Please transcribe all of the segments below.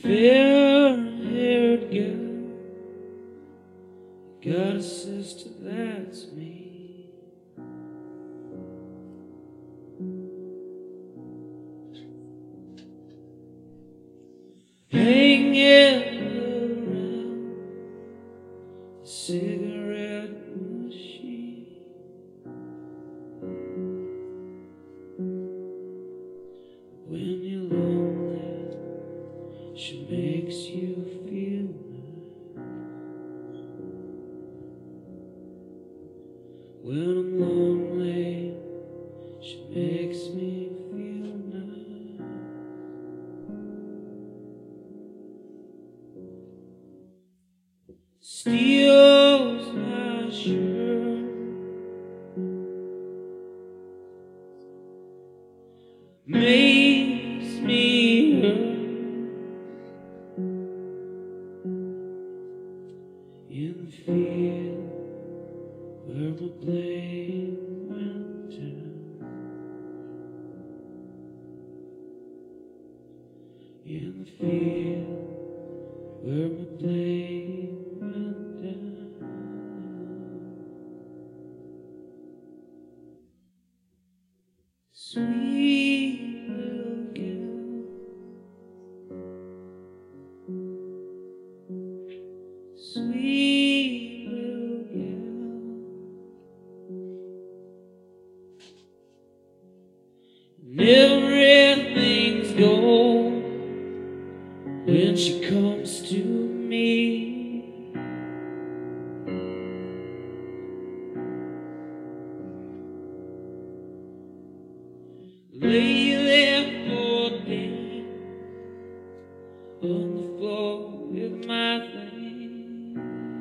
fair-haired girl, got a sister that's me. Hanging around the cigarette machine, when you're lonely, she makes you feel nice. When I'm lonely, she makes me feel nice. Steals my shirt, makes me hurt in the field where my blade went down. In the field where my blade went down. Sweet little girl, sweet little girl, and everything's gold when she comes to me. Lay there for days on the floor with my things,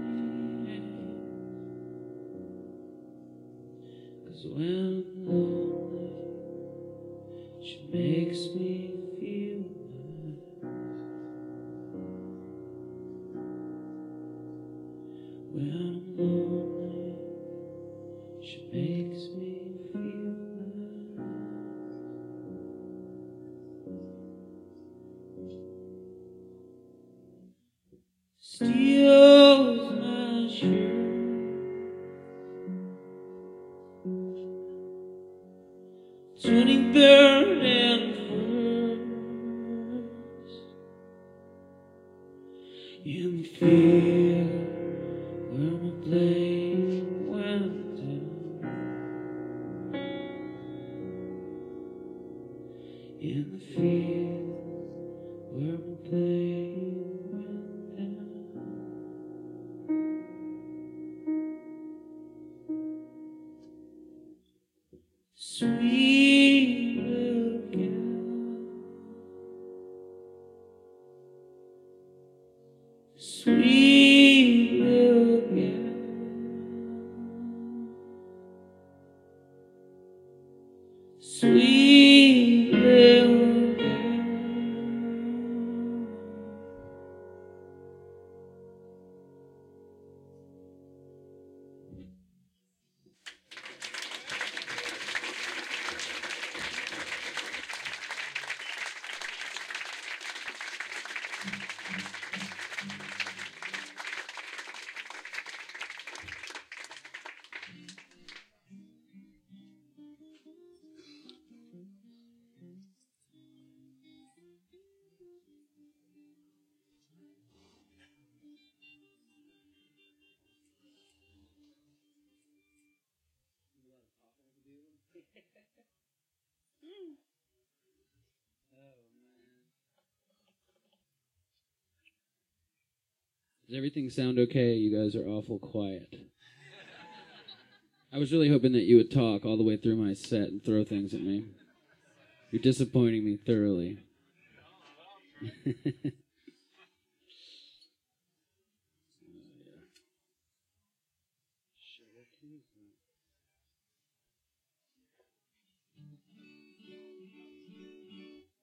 'cause when I'm lonely, she makes me feel nice. When I'm lonely, she makes me feel nice. Steals my shirt, 23rd and 1st, in the field where my blade went down. In the field where my blade went down. Sweet little girl, sweet little girl, sweet little girl. Does everything sound okay? You guys are awful quiet. I was really hoping that you would talk all the way through my set and throw things at me. You're disappointing me thoroughly.